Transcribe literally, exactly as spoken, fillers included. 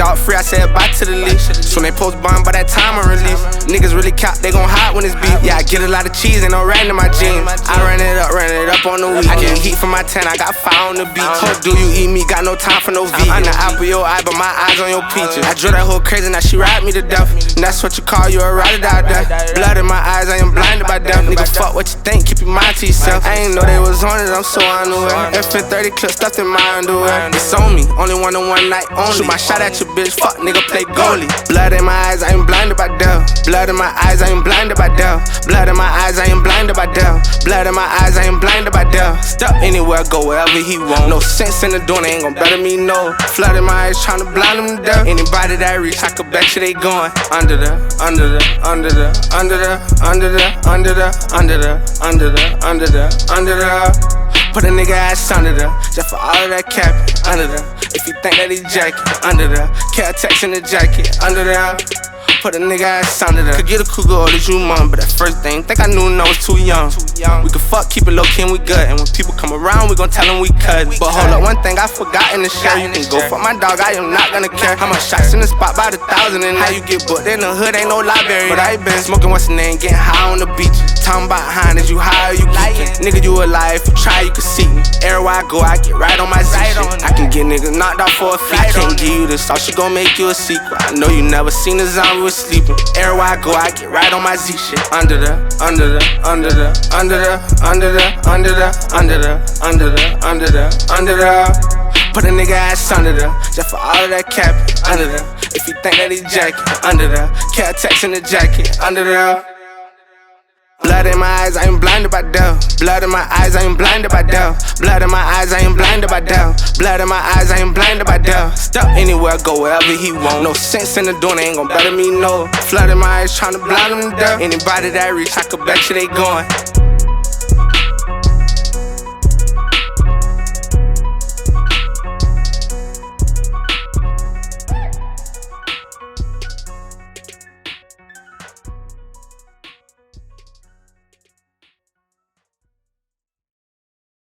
dog free, I said bye to the leash. Soon they post bond by that time I release. Niggas really cop, they gon' hide when it's beef. Yeah, I get a lot of cheese, ain't no rat in my jeans. I ran it up, ran it up on the week. I get heat from my ten, I got fire on the beat. Ho, do you eat me? Got no time for no V. In the apple your eye, but my eyes on your peaches. I drill that hoe crazy, now she ride me to death. And that's what you call you a rider out there. Blood in my eyes, I am blinded by death. Nigga, fuck what you think, keep your mind to yourself. I ain't know they was on it, I'm so unaware. F thirty clip stuffed in my underwear. It's on me, only one on one night only. Shoot my shot at your bitch, fuck nigga, play goalie. Blood in my eyes, I ain't blinded by death. Blood in my eyes, I ain't blinded by death. Blood in my eyes, I ain't blinded by death. Blood in my eyes, I ain't blinded by death. Step anywhere, go wherever he want. No sense in the door, they ain't gon' better me no. Flood in my eyes, tryna blind them to death. Anybody that reach, I could bet you they going under the, under the, under the, under the, under the, under the, under the, under the, under the, under the. Put a nigga ass under the, just for all of that cap, under the. If you think that he jacket, under the. Caltex in the jacket, under the. Put a nigga ass under the. Could get a cougar old as you mom, but that first thing, think I knew no was too young. We could fuck, keep it low key and we good. And when people come around, we gon' tell them we cut. But hold up, one thing I forgot in the share. You can go fuck my dog, I am not gonna care. How much shots in the spot by the thousand, and now you get booked in the hood, ain't no library. But I been smoking what's the name, getting high on the beach. Talking about behind is you high or you geeking. Nigga, you alive, if you try, you can see me. Everywhere I go, I get right on my Z shit. I can get niggas knocked out for a fee. Can't give you this, all she gon' make you a sequel. I know you never seen a zombie with sleeping. Everywhere I go, I get right on my Z shit. Under the, under the, under the, under the, under the, under the, under the, under the, under the, under the. Put a nigga ass under the, just for all of that cap, under the. If you think that he jacket, under the. Caltex in the jacket, under the. Blood in my eyes, I ain't blinded by death. Blood in my eyes, I ain't blinded by death. Blood in my eyes, I ain't blinded by death. Blood in my eyes, I ain't blinded by death. Step anywhere, go wherever he want. No sense in the door, they ain't gon' better me no. Flood in my eyes, tryna blind him to death. Anybody that reach, I could bet you they going